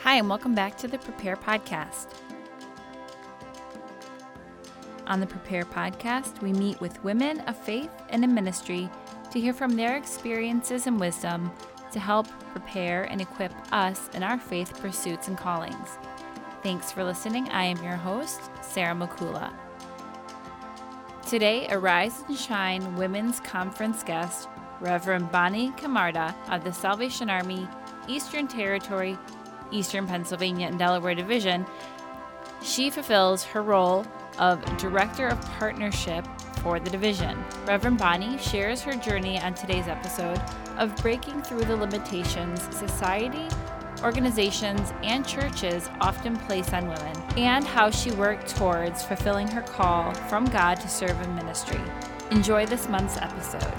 Hi, and welcome back to the Prepare Podcast. On the Prepare Podcast, we meet with women of faith and in ministry to hear from their experiences and wisdom to help prepare and equip us in our faith pursuits and callings. Thanks for listening. I am your host, Sarah Makula. Today, a Rise and Shine Women's Conference guest, Reverend Bonnie Camarda of the Salvation Army, Eastern Territory, Eastern Pennsylvania and Delaware Division. She fulfills her role of Director of Partnership for the division. Reverend Bonnie shares her journey on today's episode of breaking through the limitations society, organizations, and churches often place on women, and how she worked towards fulfilling her call from God to serve in ministry. Enjoy this month's episode.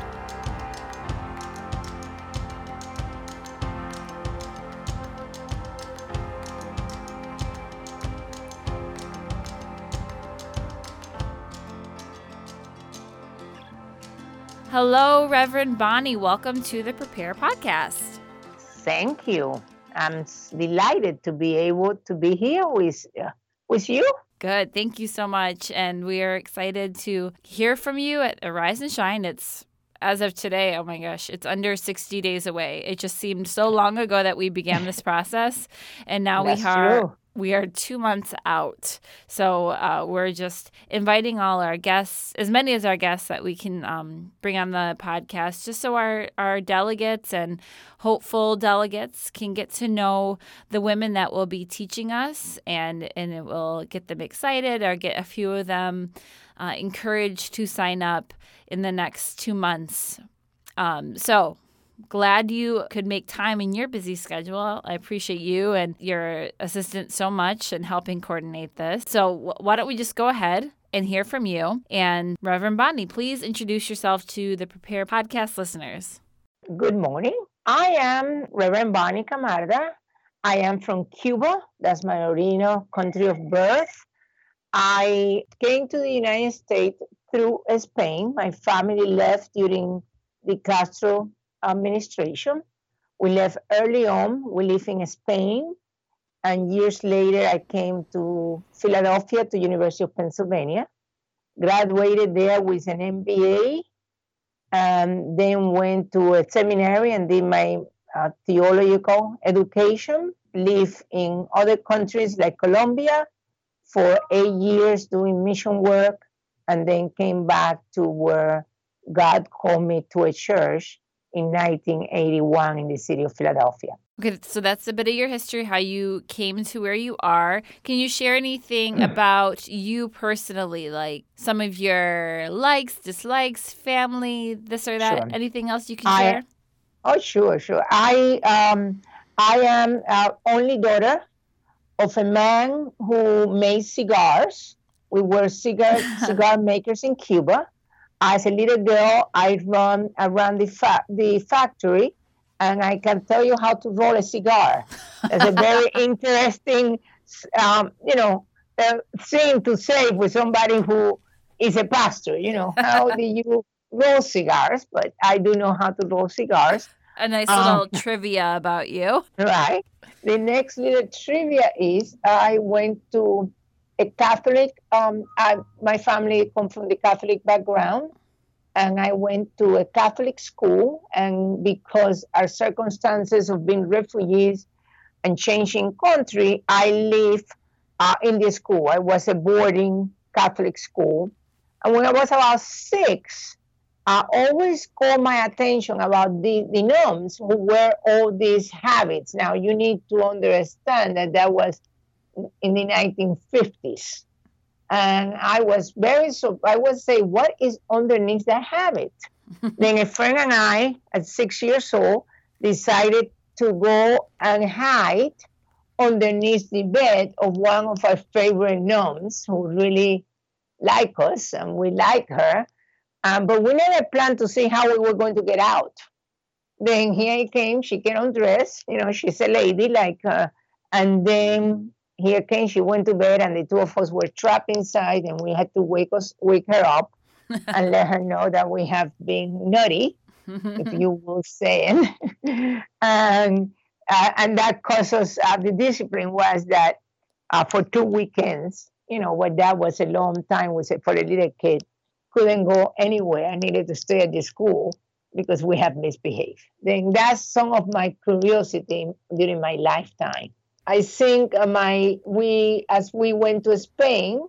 Hello, Reverend Bonnie. Welcome to the Prepare Podcast. Thank you. I'm delighted to be able to be here with you. Good. Thank you so much. And we are excited to hear from you at Rise and Shine. It's, as of today, oh my gosh, it's under 60 days away. It just seemed so long ago that we began this process. And now we are 2 months out. So we're just inviting all our guests, as many as our guests that we can bring on the podcast, just so our delegates and hopeful delegates can get to know the women that will be teaching us, and it will get them excited or get a few of them encouraged to sign up in the next 2 months. So glad you could make time in your busy schedule. I appreciate you and your assistant so much in helping coordinate this. So why don't we just go ahead and hear from you. And Reverend Bonnie, please introduce yourself to the Prepare Podcast listeners. Good morning. I am Reverend Bonnie Camarda. I am from Cuba. That's my original country of birth. I came to the United States through Spain. My family left during the Castro administration. We left early on. We live in Spain, and years later I came to Philadelphia, to University of Pennsylvania, graduated there with an MBA, and then went to a seminary and did my theological education. Lived in other countries like Colombia for 8 years doing mission work, and then came back to where God called me to a church in 1981 in the city of Philadelphia. Okay, so that's a bit of your history, how you came to where you are. Can you share anything about you personally, like some of your likes, dislikes, family, this or that? Sure. Anything else you can share? Sure. I am only daughter of a man who made cigars. We were cigar makers in Cuba. As a little girl, I run around the factory, and I can tell you how to roll a cigar. It's a very interesting, thing to say for somebody who is a pastor. How do you roll cigars? But I do know how to roll cigars. A nice little trivia about you. Right. The next little trivia is I went to a Catholic, my family comes from the Catholic background, and I went to a Catholic school, and because our circumstances of being refugees and changing country, I lived in the school. I was a boarding Catholic school. And when I was about 6, I always called my attention about the nuns who wear all these habits. Now, you need to understand that was in the 1950s. And I was I would say, what is underneath that habit? Then a friend and I, at 6 years old, decided to go and hide underneath the bed of one of our favorite nuns who really like us, and we like her. But we never planned to see how we were going to get out. Then here I came, she came undressed, she's a lady, and then here came, she went to bed, and the two of us were trapped inside, and we had to wake her up and let her know that we have been naughty, if you will say it. And and that caused us, the discipline was that for 2 weekends, what that was a long time, was for a little kid, couldn't go anywhere. I needed to stay at the school because we have misbehaved. Then that's some of my curiosity during my lifetime. I think as we went to Spain,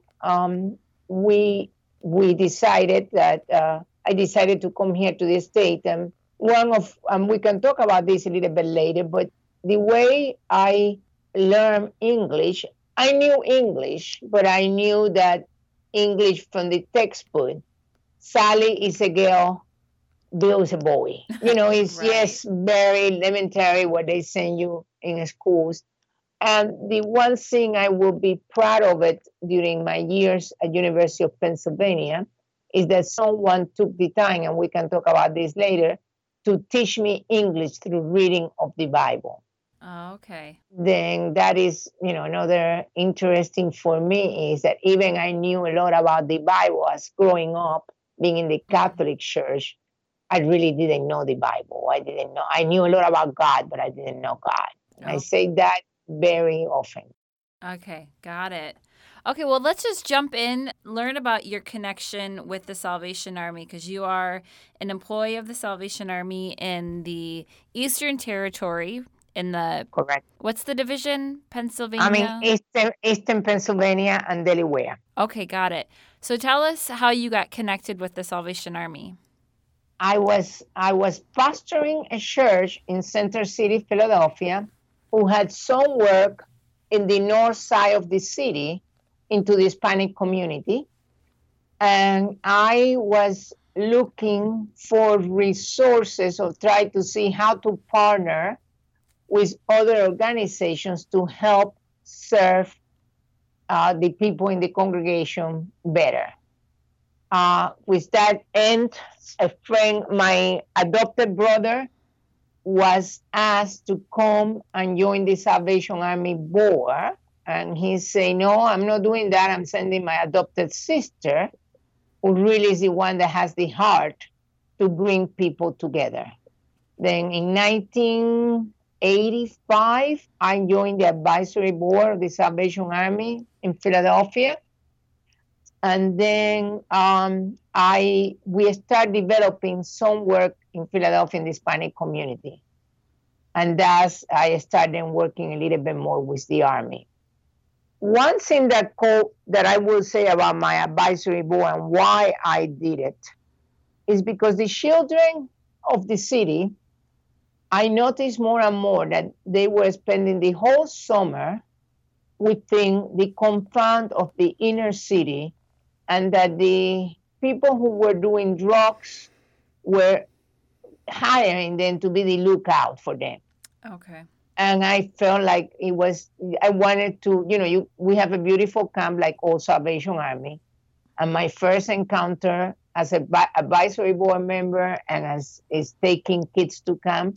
we decided that I decided to come here to the state, and we can talk about this a little bit later. But the way I learned English, I knew English, but I knew that English from the textbook. Sally is a girl, Bill is a boy. It's Right. just very elementary what they send you in schools. And the one thing I will be proud of it during my years at University of Pennsylvania is that someone took the time, and we can talk about this later, to teach me English through reading of the Bible. Oh, okay. Then that is, another interesting for me is that even I knew a lot about the Bible as growing up, being in the Catholic Church. I really didn't know the Bible. I knew a lot about God, but I didn't know God. And I say that very often. Okay, got it. Okay, well, let's just jump in, learn about your connection with the Salvation Army, because you are an employee of the Salvation Army in the Eastern Territory, Correct. What's the division? Pennsylvania? I mean, Eastern Pennsylvania and Delaware. Okay, got it. So tell us how you got connected with the Salvation Army. I was pastoring a church in Center City, Philadelphia, who had some work in the north side of the city into the Hispanic community. And I was looking for resources or try to see how to partner with other organizations to help serve the people in the congregation better. With that end, my adopted brother was asked to come and join the Salvation Army board. And he said, no, I'm not doing that. I'm sending my adopted sister, who really is the one that has the heart to bring people together. Then in 1985, I joined the advisory board of the Salvation Army in Philadelphia. And then we started developing some work in Philadelphia in the Hispanic community. And I started working a little bit more with the Army. One thing that I will say about my advisory board and why I did it is because the children of the city, I noticed more and more that they were spending the whole summer within the confines of the inner city, and that the people who were doing drugs were hiring them to be the lookout for them. Okay. And I felt like I wanted to, we have a beautiful camp like all Salvation Army. And my first encounter as an advisory board member and is taking kids to camp,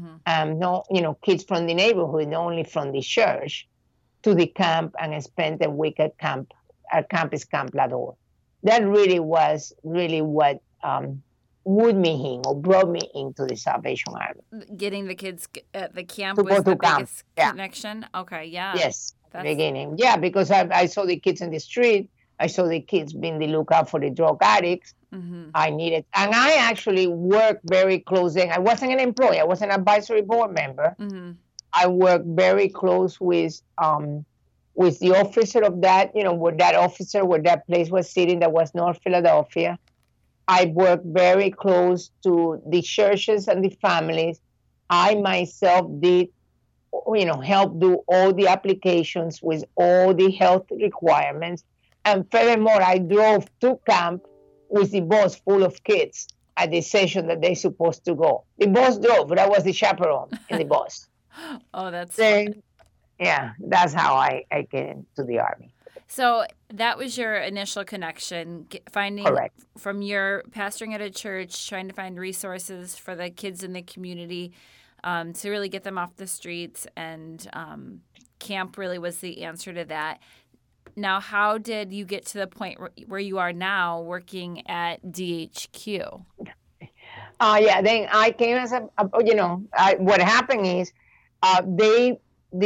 kids from the neighborhood, not only from the church, to the camp and spend a week at camp. Our camp is Camp Lador. That really was what wooed me in or brought me into the Salvation Army. Getting the kids at the camp to was the camp. biggest connection? Okay, yeah. Yes, beginning. Yeah, because I saw the kids in the street. I saw the kids being the lookout for the drug addicts. Mm-hmm. And I actually worked very closely. I wasn't an employee. I was an advisory board member. Mm-hmm. I worked very close with the officer of that, where that place was sitting, that was North Philadelphia. I worked very close to the churches and the families. I myself did, help do all the applications with all the health requirements. And furthermore, I drove to camp with the bus full of kids at the session that they're supposed to go. The bus drove, but I was the chaperone in the bus. Oh, that's fun. Yeah, that's how I get into the Army. So that was your initial connection, finding Correct. From your pastoring at a church, trying to find resources for the kids in the community to really get them off the streets, and camp really was the answer to that. Now, how did you get to the point where you are now working at DHQ? Then I came as what happened is they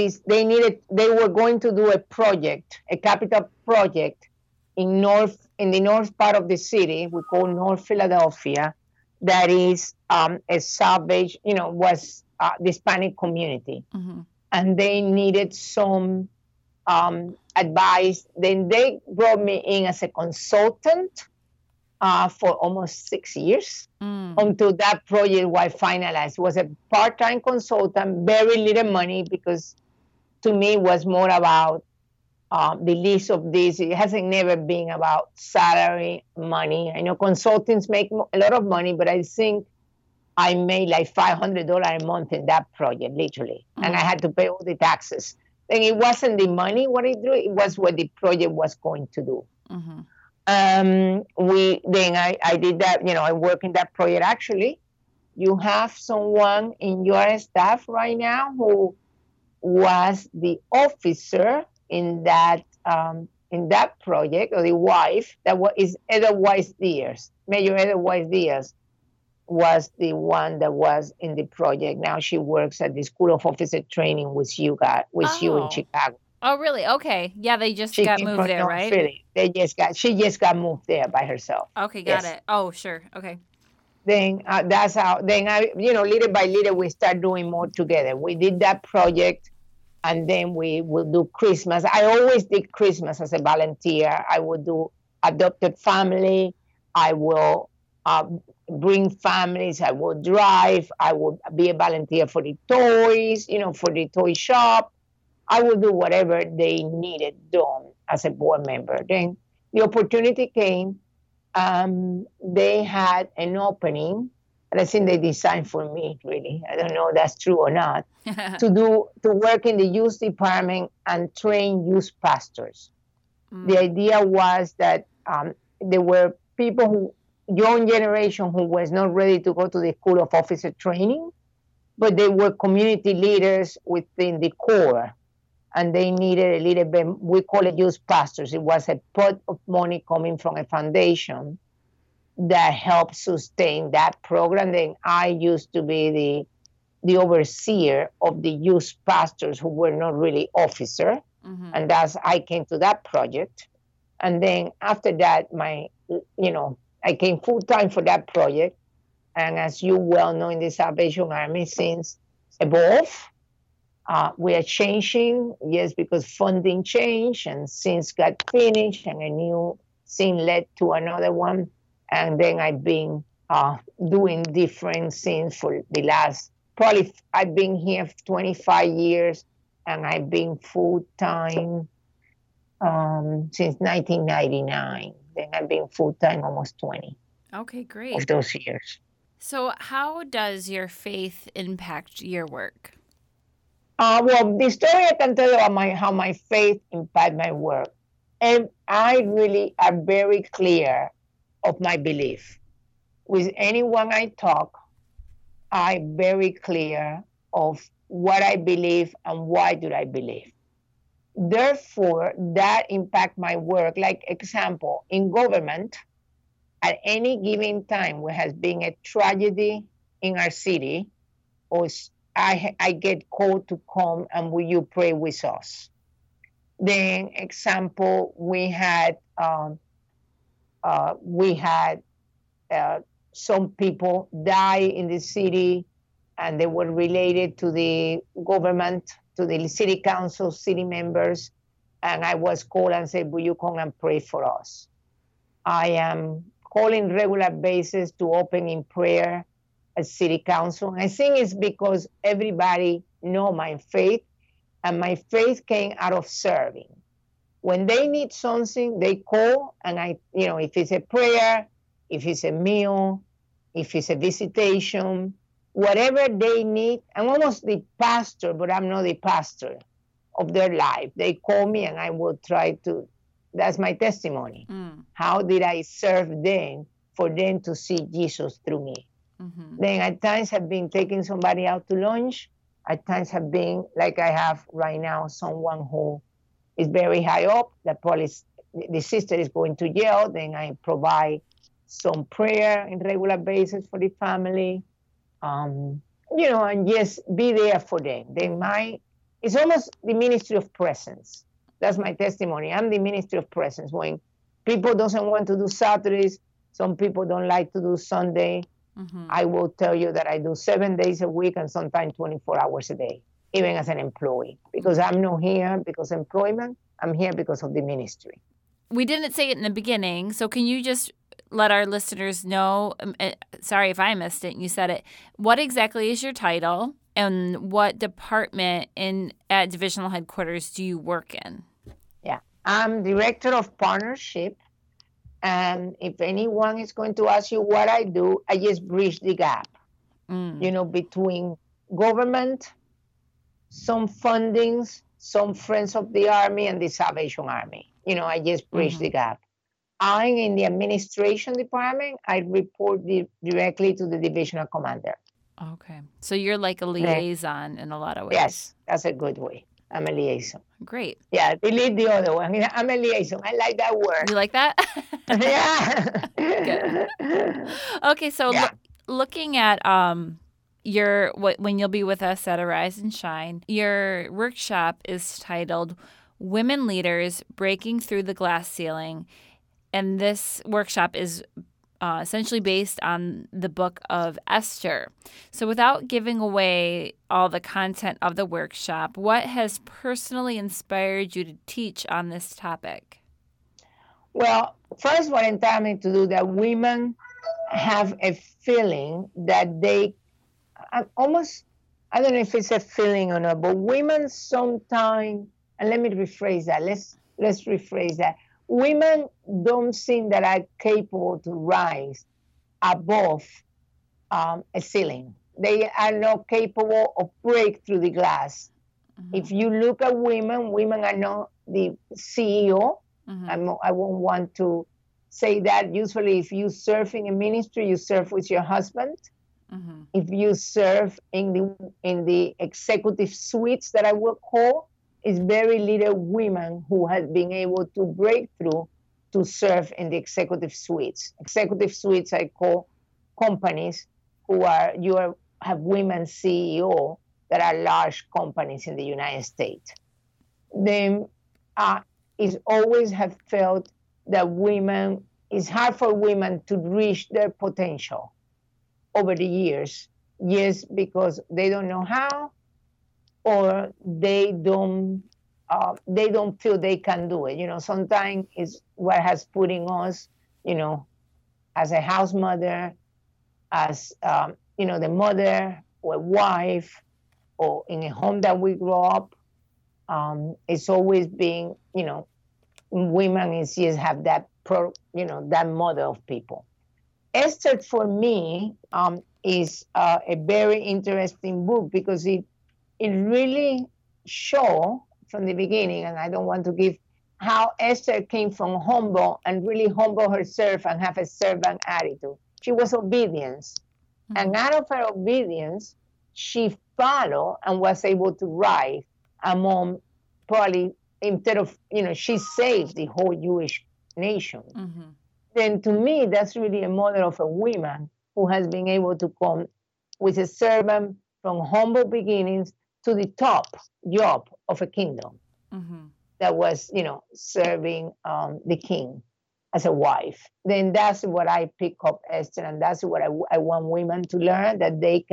were going to do a project, a capital project in the north part of the city. We call North Philadelphia. That is a salvage, was the Hispanic community, and they needed some advice. Then they brought me in as a consultant for almost 6 years until that project was finalized. It was a part-time consultant, very little money, because to me it was more about the least of this. It hasn't never been about salary, money. I know consultants make a lot of money, but I think I made like $500 a month in that project, literally. And I had to pay all the taxes. Then it wasn't the money what it drew, it was what the project was going to do. I did that, I work in that project. Actually, you have someone in your staff right now who was the officer in that project, or the wife, is Edward Wise Diaz. Major Edward Wise Diaz was the one that was in the project. Now she works at the School of Officer Training with you in Chicago. Oh, really? Okay. Yeah, they just got moved there, right? Philly. She just got moved there by herself. Okay, got it. Oh, sure. Okay. Then that's how. Then little by little, we start doing more together. We did that project, and then we will do Christmas. I always did Christmas as a volunteer. I would do adopted family. I will bring families. I will drive. I will be a volunteer for the toys, for the toy shop. I will do whatever they needed done as a board member. Then the opportunity came. They had an opening, and I think they designed for me, really. I don't know if that's true or not, to work in the youth department and train youth pastors. The idea was that there were people young generation who was not ready to go to the School of Officer Training, but they were community leaders within the core, and they needed a little bit, we call it youth pastors. It was a pot of money coming from a foundation that helped sustain that program. Then I used to be the overseer of the youth pastors who were not really officer, and I came to that project. And then after that, I came full-time for that project. And as you well know, in the Salvation Army, since evolved, we are changing, yes, because funding changed, and since got finished, and a new thing led to another one. And then I've been doing different things for the last, I've been here for 25 years, and I've been full-time since 1999. Then I've been full-time almost 20. Okay, great. Of those years. So how does your faith impact your work? Well, the story I can tell you about how my faith impacts my work. And I really am very clear of my belief. With anyone I talk, I'm very clear of what I believe and why do I believe. Therefore, that impacts my work. Like example, in government, at any given time, there has been a tragedy in our city, or I get called to come and will you pray with us? Then, example, we had some people die in the city, and they were related to the government, to the city council, city members, and I was called and said, will you come and pray for us? I am calling regular basis to open in prayer at city council. I think it's because everybody know my faith, and my faith came out of serving. When they need something, they call, and if it's a prayer, if it's a meal, if it's a visitation, whatever they need, I'm almost the pastor, but I'm not the pastor of their life. They call me, and I will try to, that's my testimony. How did I serve them for them to see Jesus through me? Then at times have been taking somebody out to lunch. At times have been, like I have right now, someone who is very high up. The sister is going to jail. Then I provide some prayer in regular basis for the family. and just be there for them. It's almost the ministry of presence. That's my testimony. I'm the ministry of presence. When people doesn't want to do Saturdays, some people don't like to do Sunday. I will tell you that I do 7 days a week and sometimes 24 hours a day, even as an employee, because I'm not here because of employment. I'm here because of the ministry. We didn't say it in the beginning, so can you just let our listeners know, sorry if I missed it, you said it, what exactly is your title and what department at divisional headquarters do you work in? Yeah, I'm director of partnership. And if anyone is going to ask you what I do, I just bridge the gap, between government, some fundings, some Friends of the Army, and the Salvation Army. I just bridge the gap. I'm in the administration department. I report directly to the divisional commander. Okay. So you're like a liaison in a lot of ways. Yes, that's a good way. I'm a liaison. Great. Yeah, delete the other one. I'm a liaison. I like that word. You like that? Yeah. Good. Okay, so looking at when you'll be with us at Arise and Shine, your workshop is titled Women Leaders Breaking Through the Glass Ceiling. And this workshop is essentially based on the book of Esther. So without giving away all the content of the workshop, what has personally inspired you to teach on this topic? Well, first what entitled me to do that women have a feeling that they almost, I don't know if it's a feeling or not, but women sometimes, and let me rephrase that. Let's rephrase that. Women don't seem that are capable to rise above a ceiling. They are not capable of break through the glass. If you look at women are not the CEO. I won't want to say that. Usually if you serve in a ministry, you serve with your husband. If you serve in the executive suites that I will call, it's very little women who have been able to break through to serve in the executive suites. Executive suites I call companies have women CEO that are large companies in the United States. Then is always have felt that it's hard for women to reach their potential over the years. Yes, because they don't know how, or they don't feel they can do it. Sometimes it's what has putting us, as a house mother, as, the mother or wife, or in a home that we grow up. It's always been, women is just have that that mother of people. Esther for me is a very interesting book because it really show from the beginning, and I don't want to give how Esther came from humble and really humble herself and have a servant attitude. She was obedience. And out of her obedience, she followed and was able to rise among probably, instead of, she saved the whole Jewish nation. Then to me, that's really a model of a woman who has been able to come with a servant from humble beginnings to the top job of a kingdom that was, serving the king as a wife. Then that's what I pick up, Esther, and that's what I want women to learn, that they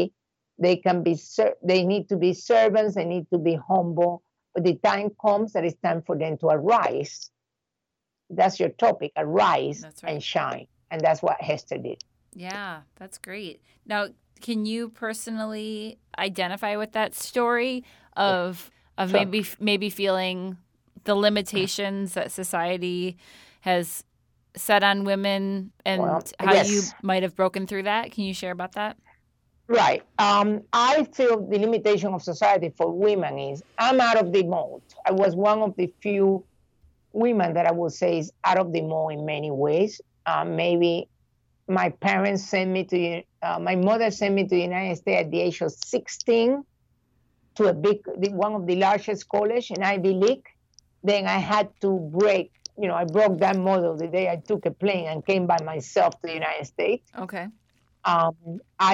need to be servants, they need to be humble, but the time comes that it's time for them to arise. That's your topic, arise and shine. And that's what Esther did. Yeah, that's great. Now, can you personally identify with that story of maybe feeling the limitations that society has set on women and how you might have broken through that? Can you share about that? Right. I feel the limitation of society for women is I'm out of the mold. I was one of the few women that I would say is out of the mold in many ways. Maybe my parents sent me to, my mother sent me to the United States at the age of 16 to one of the largest college in Ivy League. Then I had to break, I broke that model the day I took a plane and came by myself to the United States. Okay. I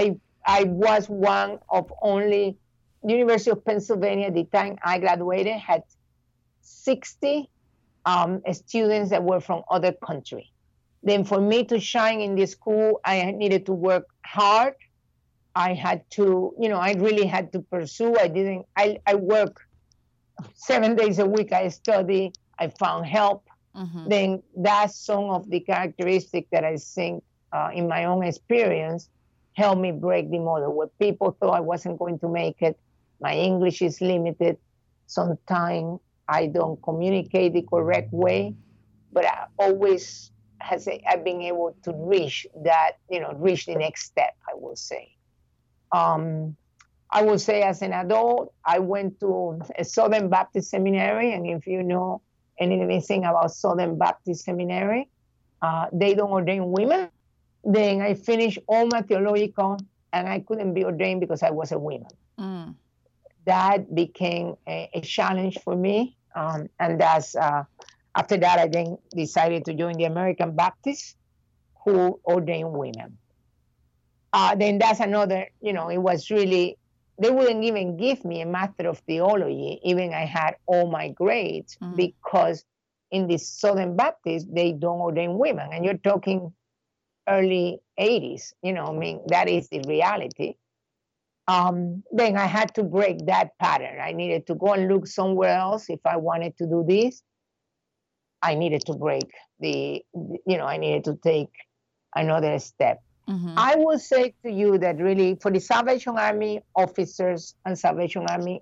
I was one of only, University of Pennsylvania at the time I graduated had 60 students that were from other countries. Then for me to shine in this school, I needed to work hard. I had to, I really had to pursue. I work 7 days a week. I study. I found help. Mm-hmm. Then that's some of the characteristics that I think in my own experience helped me break the model where people thought I wasn't going to make it. My English is limited. Sometimes I don't communicate the correct way, but I always I've been able to reach that, reach the next step, I will say. I would say as an adult, I went to a Southern Baptist Seminary, and if you know anything about Southern Baptist Seminary, they don't ordain women. Then I finished all my theological, and I couldn't be ordained because I was a woman. Mm. That became a challenge for me, and that's after that I then decided to join the American Baptists, who ordain women. Then that's another, it was really, they wouldn't even give me a Master of Theology, even I had all my grades, because in the Southern Baptist, they don't ordain women. And you're talking early 80s, that is the reality. Then I had to break that pattern. I needed to go and look somewhere else if I wanted to do this. I needed to break I needed to take another step. Mm-hmm. I will say to you that really for the Salvation Army officers and Salvation Army,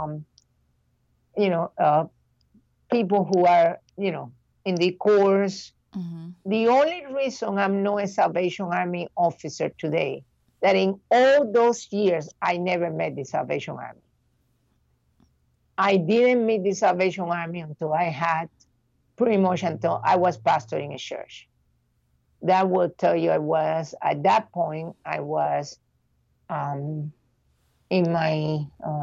people who are, in the course, the only reason I'm not a Salvation Army officer today, that in all those years, I never met the Salvation Army. I didn't meet the Salvation Army until I was pastoring a church. That will tell you at that point, I was in my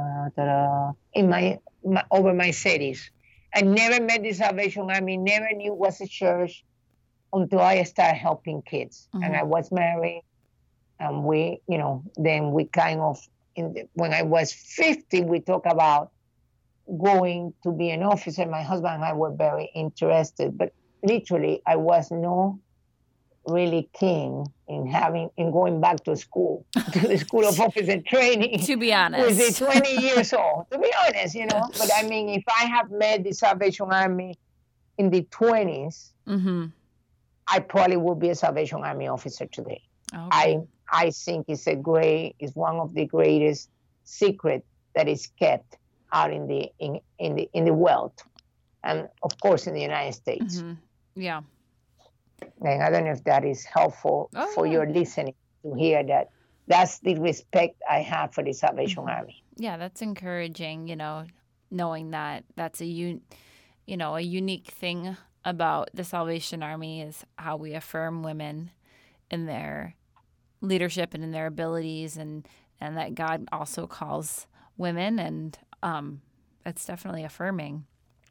over my 30s. I never met the Salvation Army, never knew it was a church until I started helping kids. And I was married, and then we kind of, when I was 50, we talked about going to be an officer. My husband and I were very interested, but literally I was not really keen in going back to school, to the School of Officer Training. To be honest. With 20 years old, to be honest, But I mean, if I have met the Salvation Army in the 20s, I probably would be a Salvation Army officer today. Okay. I think it's one of the greatest secret that is kept out in the world, and of course in the United States. Yeah. And I don't know if that is helpful for your listening to hear that. That's the respect I have for the Salvation Army. Yeah, that's encouraging, knowing that that's a unique thing about the Salvation Army is how we affirm women in their leadership and in their abilities, and that God also calls women, and that's definitely affirming.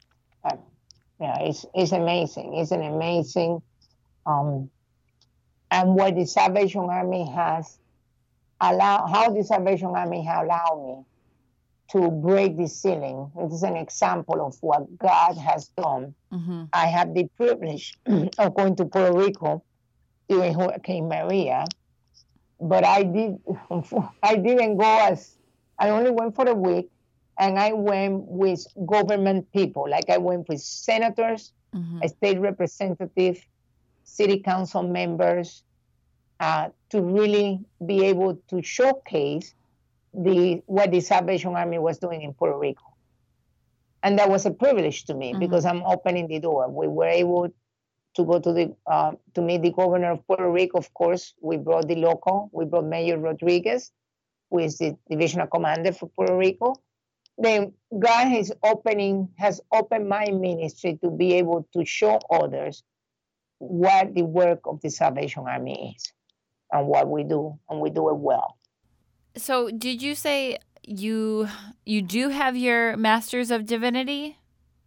Yeah, it's amazing. It's an amazing, and what the Salvation Army has how the Salvation Army has allowed me to break the ceiling. It is an example of what God has done. I have the privilege of going to Puerto Rico during Hurricane Maria, but I didn't go I only went for a week, and I went with government people. Like I went with senators, a state representative, city council members, to really be able to showcase what the Salvation Army was doing in Puerto Rico. And that was a privilege to me because I'm opening the door. We were able to go to meet the governor of Puerto Rico. Of course, we brought Mayor Rodriguez, who is the divisional commander for Puerto Rico. Then God has opened my ministry to be able to show others what the work of the Salvation Army is and what we do, and we do it well. So did you say you do have your Masters of Divinity?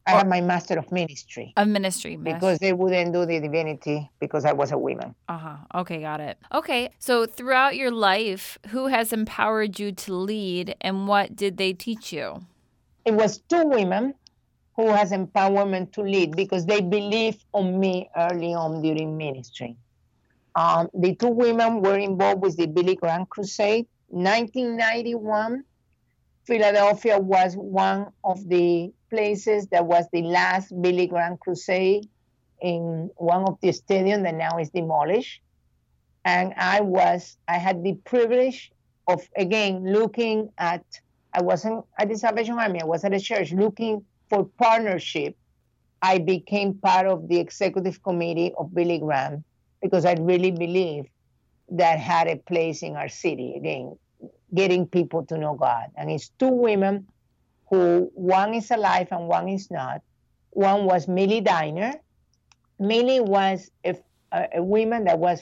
I have my Master of Ministry Of ministry. because they wouldn't do the divinity because I was a woman. Okay, got it. Okay, so throughout your life, who has empowered you to lead and what did they teach you? It was two women who has empowerment to lead because they believed on me early on during ministry. The two women were involved with the Billy Graham Crusade. 1991, Philadelphia was one of the places that was the last Billy Graham Crusade in one of the stadiums that now is demolished. And I had the privilege of, again, looking at, I wasn't at the Salvation Army, I was at a church looking for partnership. I became part of the executive committee of Billy Graham because I really believe that had a place in our city, again, getting people to know God. And it's two women who, one is alive and one is not. One was Millie Diner. Millie was a woman that was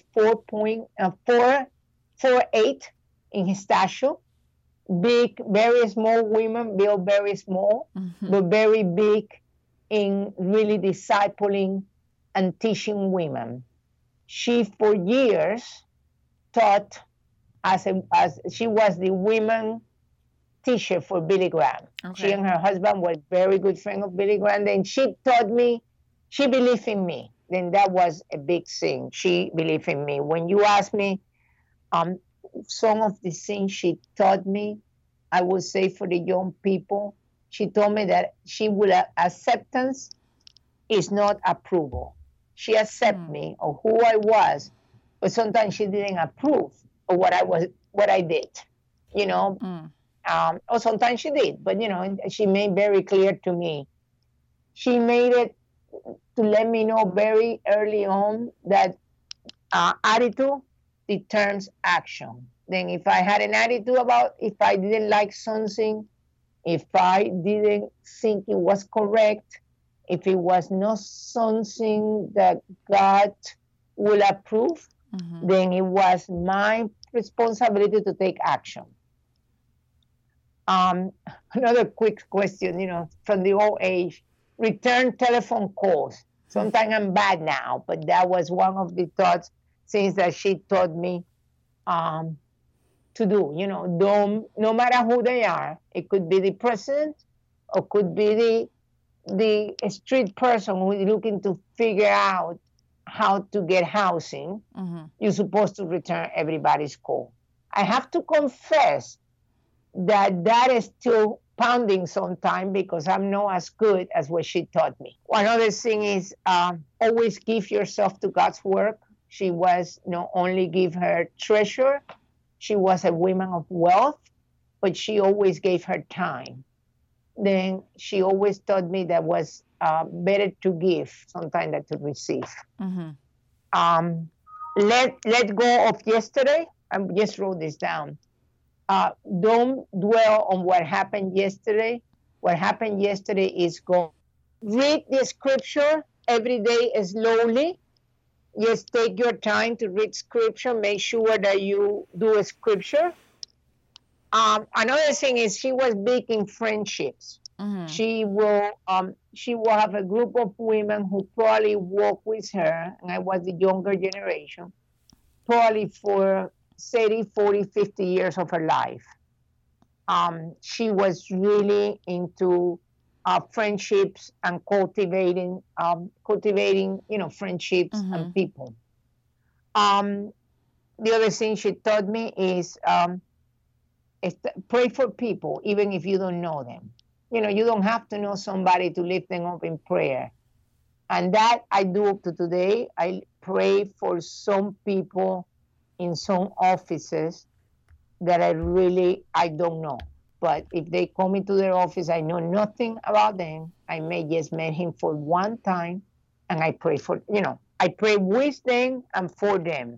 4'8" in his stature. Big, very small women, built very small, but very big in really discipling and teaching women. She, for years, taught as she was the women teacher for Billy Graham. Okay. She and her husband were very good friends of Billy Graham. Then she taught me, she believed in me. Then that was a big thing. She believed in me. When you ask me some of the things she taught me, I would say for the young people, she told me that she would acceptance is not approval. She accepted me of who I was, but sometimes she didn't approve of what I did, you know. Or sometimes she did, but you know, she made very clear to me. She made it to let me know very early on that attitude determines action. Then if I had an attitude about if I didn't like something, if I didn't think it was correct, if it was not something that God will approve, then it was my responsibility to take action. Another quick question, you know, from the old age, return telephone calls. Sometimes I'm bad now, but that was one of the things that she taught me to do. You know, no matter who they are, it could be the president or could be the street person who is looking to figure out how to get housing. You're supposed to return everybody's call. I have to confess that is still pounding sometimes because I'm not as good as what she taught me. One other thing is always give yourself to God's work. She was not only give her treasure, she was a woman of wealth, but she always gave her time. Then she always taught me that was better to give sometimes than to receive. Let go of yesterday. I just wrote this down. Don't dwell on what happened yesterday. What happened yesterday is gone. Read the scripture every day slowly. Just take your time to read scripture. Make sure that you do a scripture. Another thing is she was big in friendships. She will have a group of women who probably walk with her, and I was the younger generation, probably for 30, 40, 50 years of her life. She was really into friendships and cultivating, you know, friendships and people. The other thing she taught me is pray for people, even if you don't know them. You know, you don't have to know somebody to lift them up in prayer. And that I do up to today. I pray for some people in some offices that I don't know. But if they come into their office, I know nothing about them. I may just met him for one time and I pray for, you know, I pray with them and for them.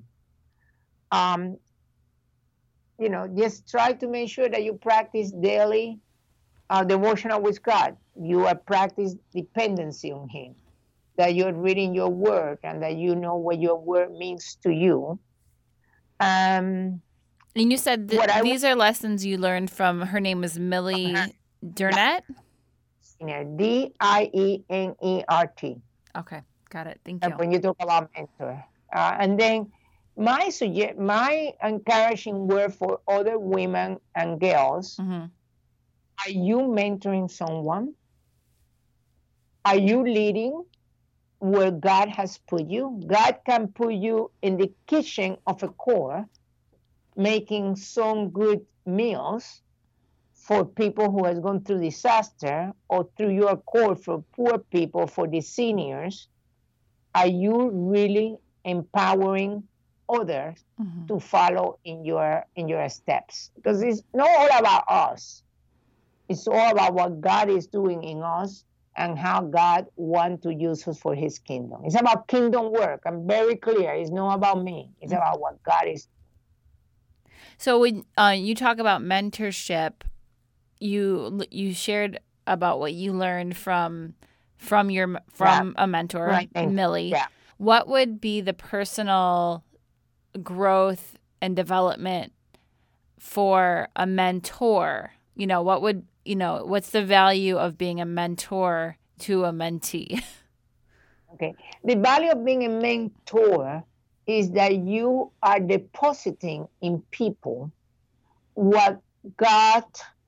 You know, just try to make sure that you practice daily devotional with God. You are practice dependency on him, that you're reading your word and that you know what your word means to you. And you said these are lessons you learned from, her name was Millie Durnett? Dienert, Dienert. Okay, got it. Thank And you. when you talk about mentor, and then my encouraging word for other women and girls: Are you mentoring someone? Are you leading where God has put you? God can put you in the kitchen of a core, making some good meals for people who has gone through disaster, or through your core for poor people, for the seniors. Are you really empowering others to follow in your steps? Because it's not all about us. It's all about what God is doing in us and how God wants to use us for his kingdom. It's about kingdom work. I'm very clear. It's not about me. It's about what God is. So when you talk about mentorship, you shared about what you learned from a mentor, Right. Millie. Yeah. What would be the personal growth and development for a mentor? What's the value of being a mentor to a mentee? Okay. The value of being a mentor is that you are depositing in people what God,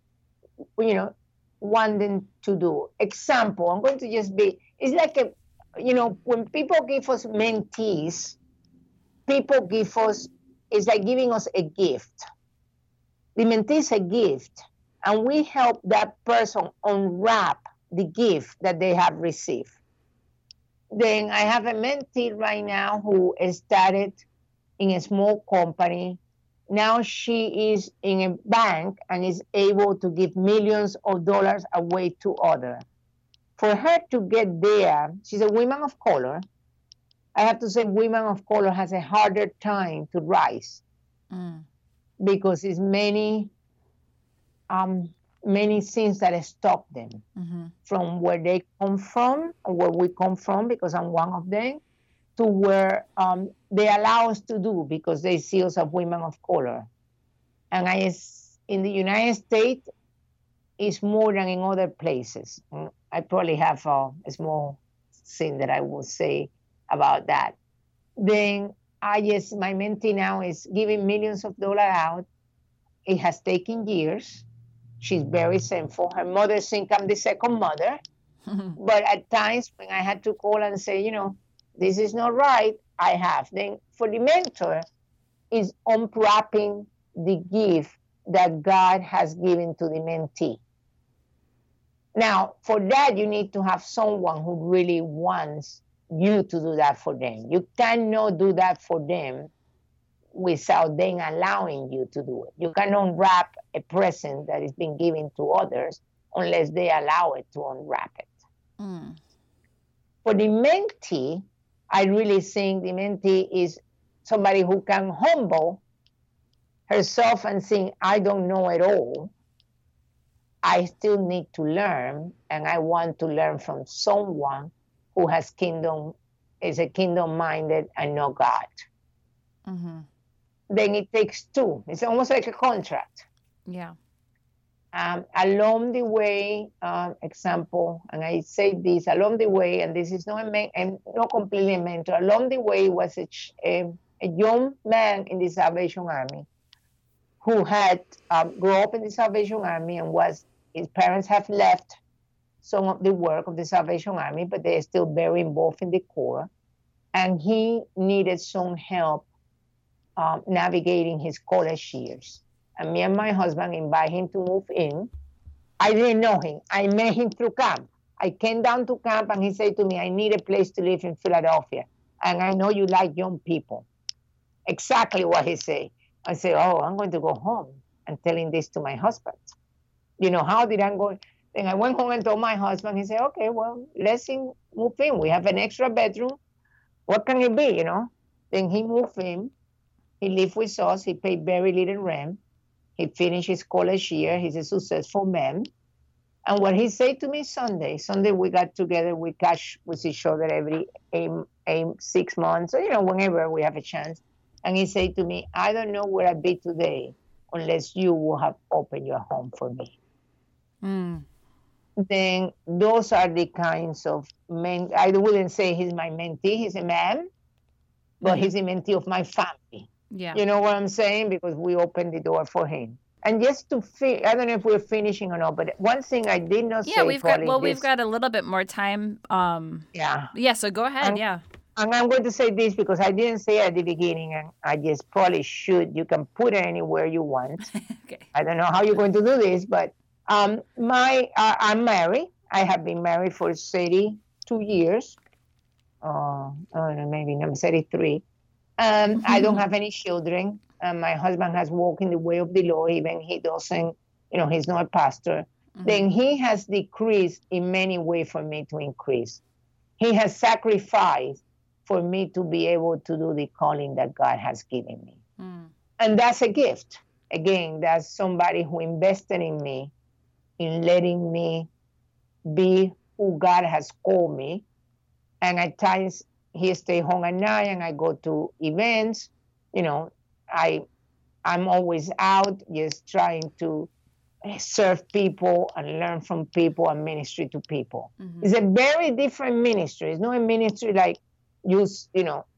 want them to do. Example, I'm going to just be, it's like when people give us mentees, people give us, it's like giving us a gift. The mentee is a gift, and we help that person unwrap the gift that they have received. Then I have a mentee right now who started in a small company. Now she is in a bank and is able to give millions of dollars away to others. For her to get there, she's a woman of color. I have to say, women of color has a harder time to rise because it's many things that stop them from where they come from, or where we come from, because I'm one of them, to where they allow us to do, because they see us as women of color. And in the United States, it's more than in other places. I probably have a small thing that I will say about that. Then my mentee now is giving millions of dollars out. It has taken years. She's very thankful. Her mother's income, the second mother. But at times when I had to call and say, this is not right, I have. Then for the mentor, is unwrapping the gift that God has given to the mentee. Now, for that, you need to have someone who really wants you to do that for them. You cannot do that for them without them allowing you to do it. You cannot unwrap a present that is being given to others unless they allow it to unwrap it. For the mentee, I really think the mentee is somebody who can humble herself and think, I don't know it all. I still need to learn, and I want to learn from someone who is a kingdom-minded and know God. Then it takes two. It's almost like a contract. Yeah. Along the way, example, and I say this, along the way, and this is not completely a mentor, along the way was a young man in the Salvation Army who had grew up in the Salvation Army, and his parents have left some of the work of the Salvation Army, but they're still very involved in the Corps. And he needed some help navigating his college years. And me and my husband invited him to move in. I didn't know him. I met him through camp. I came down to camp and he said to me, I need a place to live in Philadelphia. And I know you like young people. Exactly what he said. I said, I'm going to go home and telling this to my husband. How did I go? Then I went home and told my husband. He said, okay, well, let's move in. We have an extra bedroom. What can it be, Then he moved in. He lived with us. He paid very little rent. He finished his college year. He's a successful man. And what he said to me Sunday we got together, we catch with each other every 6 months, whenever we have a chance. And he said to me, I don't know where I'd be today unless you will have opened your home for me. then those are the kinds of men. I wouldn't say he's my mentee. He's a man, but he's a mentee of my family. Yeah. You know what I'm saying? Because we opened the door for him. And just to I don't know if we're finishing or not, but one thing I did not say. Yeah, we've got a little bit more time. Yeah, so go ahead. And I'm going to say this because I didn't say at the beginning, and I just probably should. You can put it anywhere you want. Okay. I don't know how you're going to do this, but I'm married. I have been married for 32 years. I don't know, maybe I'm 33. I don't have any children. My husband has walked in the way of the Lord, even he doesn't, he's not a pastor. Then he has decreased in many ways for me to increase. He has sacrificed for me to be able to do the calling that God has given me. And that's a gift. Again, that's somebody who invested in me, in letting me be who God has called me. And at times he stay home at night and I go to events. I'm always out just trying to serve people and learn from people and ministry to people. It's a very different ministry. It's not a ministry like use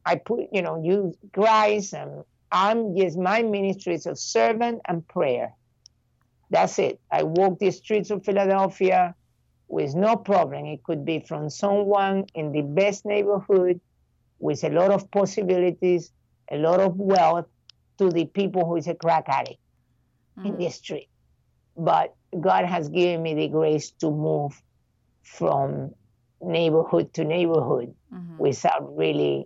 Christ, and my ministry is of servant and prayer. That's it. I walk the streets of Philadelphia with no problem. It could be from someone in the best neighborhood with a lot of possibilities, a lot of wealth, to the people who is a crack addict in the street. But God has given me the grace to move from neighborhood to neighborhood without really,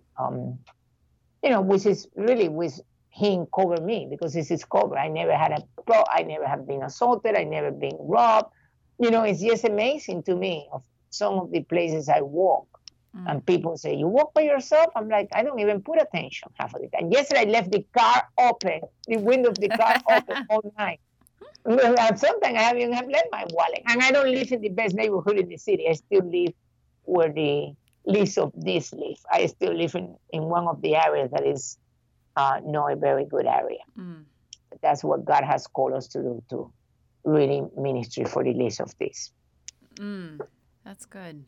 which is really with him cover me, because it's his cover. I never have been assaulted. I never been robbed. It's just amazing to me of some of the places I walk. And people say, you walk by yourself? I'm like, I don't even put attention half of the time. Yesterday, I left the car open, the window of the car open all night. And sometimes I haven't left my wallet. And I don't live in the best neighborhood in the city. I still live where the least of this live. I still live in one of the areas that is not a very good area. But that's what God has called us to do, to really ministry for the least of this. That's good.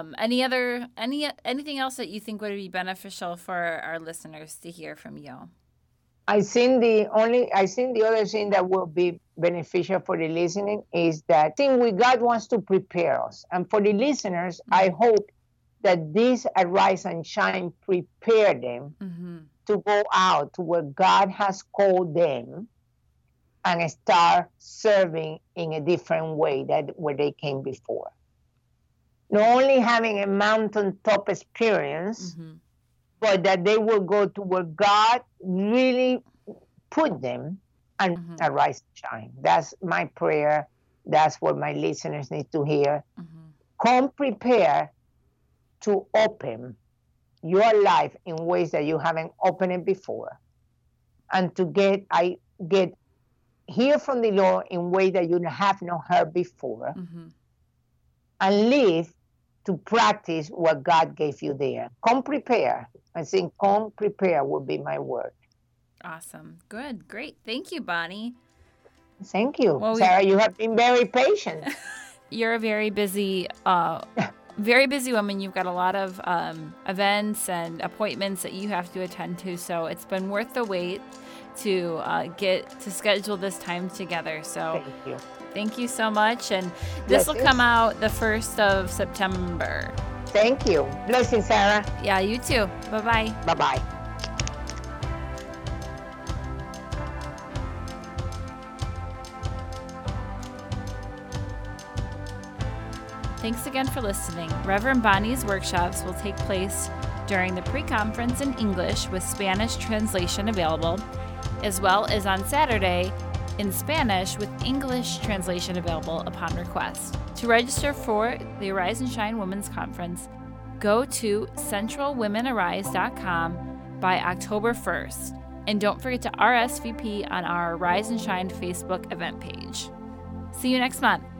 Anything else that you think would be beneficial for our listeners to hear from you? I think the other thing that will be beneficial for the listening is that God wants to prepare us. And for the listeners, I hope that this Arise and Shine prepare them to go out to where God has called them and start serving in a different way than where they came before. Not only having a mountaintop experience, but that they will go to where God really put them and arise and shine. That's my prayer. That's what my listeners need to hear. Come prepared to open your life in ways that you haven't opened it before. And to get hear from the Lord in ways that you have not heard before. And live to practice what God gave you there. Come prepare. I think come prepare would be my word. Awesome. Good. Great. Thank you, Bonnie. Thank you. Well, Sarah, you have been very patient. You're a very busy woman. You've got a lot of events and appointments that you have to attend to. So it's been worth the wait to schedule this time together. So thank you. Thank you so much. And this will come out the 1st of September. Thank you. Blessings, Sarah. Yeah, you too. Bye-bye. Bye-bye. Thanks again for listening. Reverend Bonnie's workshops will take place during the pre-conference in English with Spanish translation available, as well as on Saturday in Spanish with English translation available upon request. To register for the Arise and Shine Women's Conference, go to centralwomenarise.com by October 1st. And don't forget to RSVP on our Arise and Shine Facebook event page. See you next month.